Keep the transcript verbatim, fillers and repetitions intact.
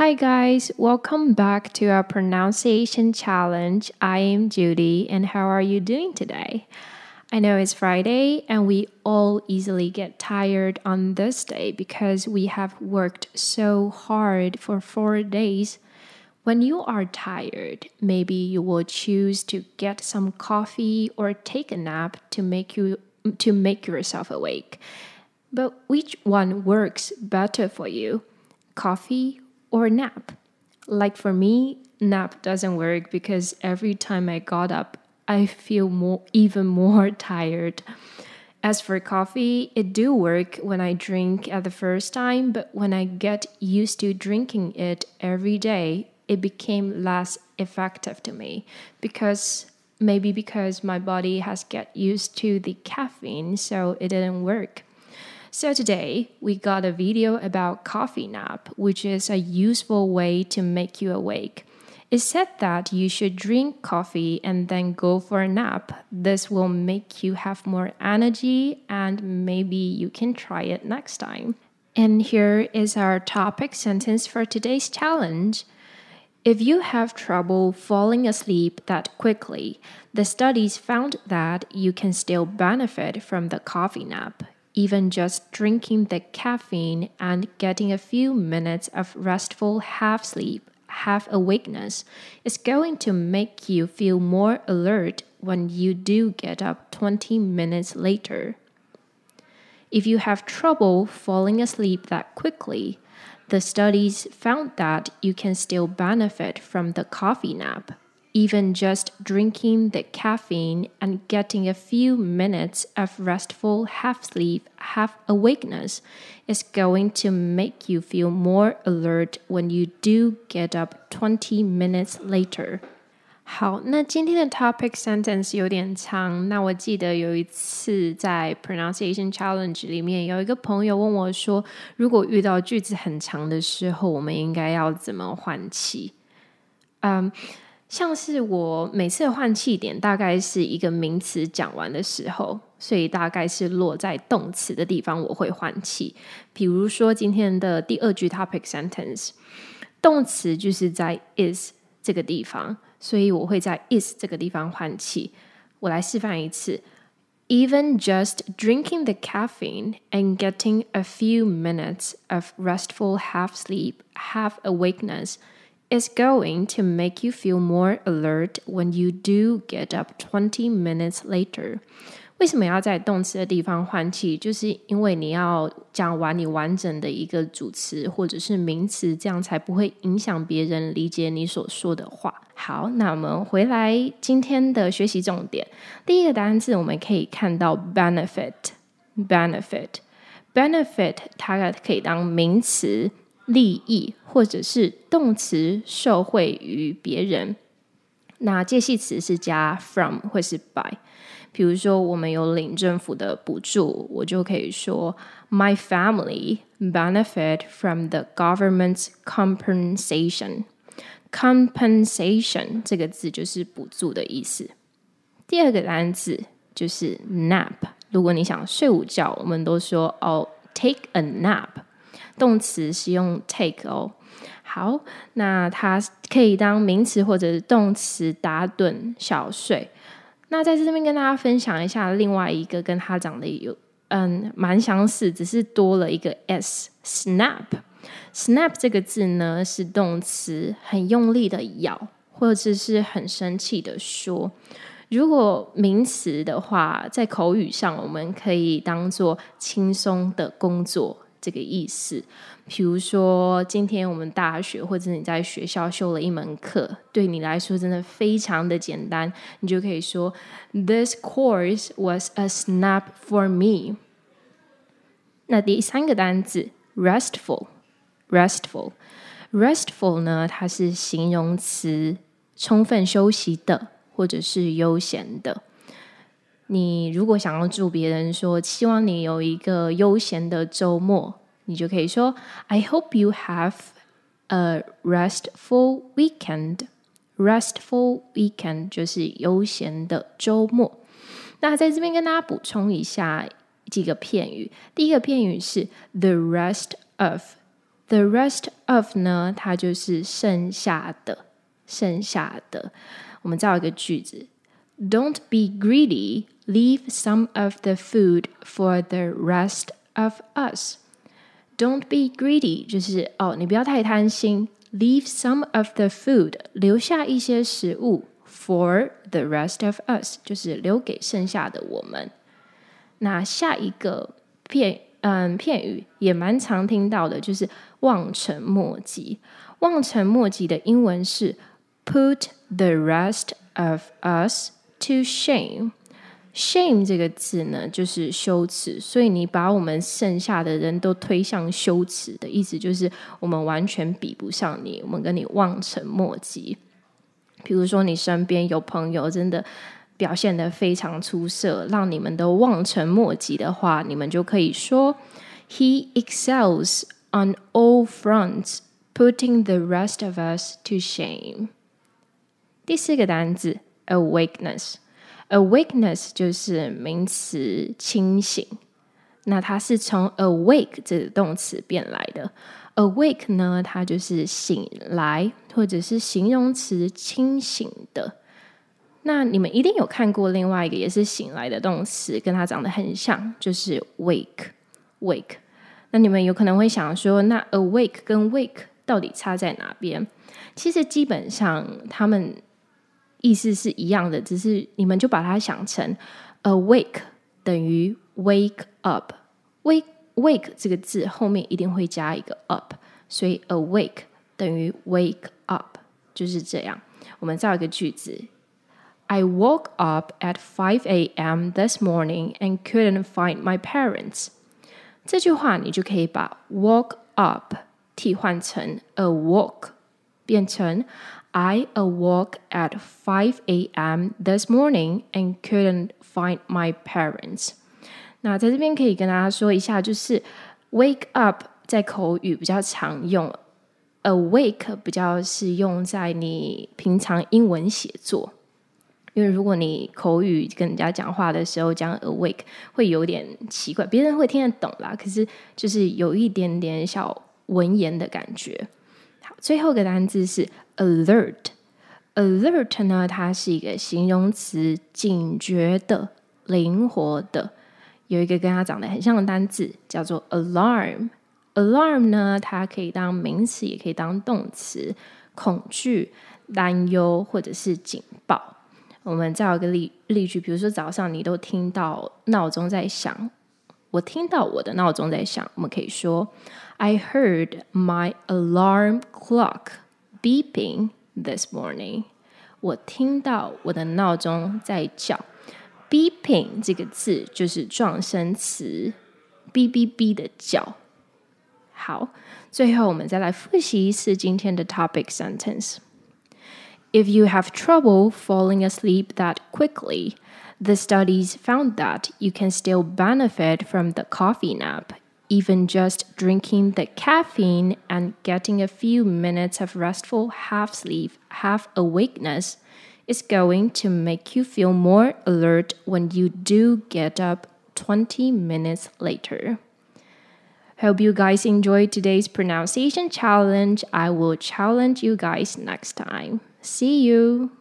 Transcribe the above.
Hi guys, welcome back to our pronunciation challenge. I am Judy, and how are you doing today? I know it's Friday, and we all easily get tired on this day because we have worked so hard for four days. When you are tired, maybe you will choose to get some coffee or take a nap to make you to make yourself awake. But which one works better for you? Coffee or nap? Like for me, nap doesn't work because every time I got up, I feel more even more tired. As for coffee, it do work when I drink at the first time, but when I get used to drinking it every day, it became less effective to me because maybe because my body has get used to the caffeine, so it didn't work. So today, we got a video about coffee nap, which is a useful way to make you awake. It said that you should drink coffee and then go for a nap. This will make you have more energy and maybe you can try it next time. And here is our topic sentence for today's challenge. If you have trouble falling asleep that quickly, the studies found that you can still benefit from the coffee nap. Even just drinking the caffeine and getting a few minutes of restful half sleep, half awakeness is going to make you feel more alert when you do get up twenty minutes later. If you have trouble falling asleep that quickly, the studies found that you can still benefit from the coffee nap. Even just drinking the caffeine and getting a few minutes of restful half sleep, half awakeness is going to make you feel more alert when you do get up twenty minutes later. 好，那今天的 topic sentence 有点长。那我记得有一次在 pronunciation challenge 里面，有一个朋友问我说，如果遇到句子很长的时候，我们应该要怎么换气？嗯、um,像是我每次的换气点大概是一个名词讲完的时候，所以大概是落在动词的地方我会换气。比如说今天的第二句 topic sentence， 动词就是在 is 这个地方，所以我会在 is 这个地方换气。我来示范一次。Even just drinking the caffeine and getting a few minutes of restful half sleep, half awakeness is going to make you feel more alert when you do get up twenty minutes later. 为什么要在动词的地方换气？就是因为你要讲完你完整的一个主词或者是名词，这样才不会影响别人理解你所说的话。好，那我们回来今天的学习重点。第一个单字我们可以看到 benefit benefit benefit 它可以当名词利益，或者是动词受惠于别人。那介系词是加 from 或是 by。比如说我们有领政府的补助，我就可以说 My family benefit from the government's compensation. Compensation 这个字就是补助的意思。第二个单字就是 nap。如果你想睡午觉，我们都说哦 take a nap。动词是用 take 哦。好，那它可以当名词或者是动词打盹小睡。那在这边跟大家分享一下另外一个跟它长得有嗯蛮相似，只是多了一个 s snap。 snap 这个字呢是动词，很用力的咬或者是很生气的说。如果名词的话，在口语上我们可以当作轻松的工作这个意思。比如说今天我们大学或者你在学校修了一门课，对你来说真的非常的简单，你就可以说 This course was a snap for me。 那第三个单字 restful restful restful 呢，它是形容词，充分休息的或者是悠闲的。你如果想要祝别人说希望你有一个悠闲的周末，你就可以说 I hope you have a restful weekend. Restful weekend 就是悠闲的周末。那在这边跟大家补充一下几个片语。第一个片语是 the rest of The rest of 呢，它就是剩下的，剩下的。我们造一个句子 Don't be greedy, leave some of the food for the rest of us. Don't be greedy 就是哦，你不要太贪心。Leave some of the food 留下一些食物 for the rest of us 就是留给剩下的我们。那下一个片嗯片语也蛮常听到的，就是望尘莫及。望尘莫及的英文是 put the rest of us to shame。shame 这个字呢，就是羞耻，所以你把我们剩下的人都推向羞耻的意思，就是我们完全比不上你，我们跟你望尘莫及。比如说你身边有朋友真的表现得非常出色，让你们都望尘莫及的话，你们就可以说 He excels on all fronts, putting the rest of us to shame. 第四个单字 awakeness。awakeness 就是名词清醒，那它是从 awake 这个动词变来的。awake 呢，它就是醒来，或者是形容词清醒的。那你们一定有看过另外一个也是醒来的动词，跟它长得很像，就是 wake wake。那你们有可能会想说，那 awake 跟 wake 到底差在哪边？其实基本上他们意思是一样的，只是你们就把它想成 awake 等于 wake up。 wake, wake 这个字后面一定会加一个 up， 所以 awake 等于 wake up， 就是这样。我们造一个句子I woke up at five a.m. this morning and couldn't find my parents. 这句话你就可以把 woke up 替换成 awoke， 变成 I awoke at five a.m. this morning and couldn't find my parents. 那在这边可以跟大家说一下，就是 wake up 在口语比较常用， awake 比较是用在你平常英文写作。因为如果你口语跟人家讲话的时候讲 awake 会有点奇怪，别人会听得懂啦，可是就是有一点点小文言的感觉。好，最后一个单字是 alert。 alert 呢，它是一个形容词，警觉的，灵活的。有一个跟它长得很像的单字叫做 alarm。 alarm 呢，它可以当名词也可以当动词，恐惧、担忧或者是警报。我们再有一个 例, 例句，比如说早上你都听到闹钟在响，我听到我的闹钟在响，我们可以说 I heard my alarm clock beeping this morning. 我听到我的闹钟在叫。 beeping 这个字就是状声词，哔哔哔的叫。好，最后我们再来复习一次今天的 topic sentence。If you have trouble falling asleep that quickly, the studies found that you can still benefit from the coffee nap. Even just drinking the caffeine and getting a few minutes of restful half sleep, half awakeness is going to make you feel more alert when you do get up twenty minutes later. Hope you guys enjoyed today's pronunciation challenge. I will challenge you guys next time. See you!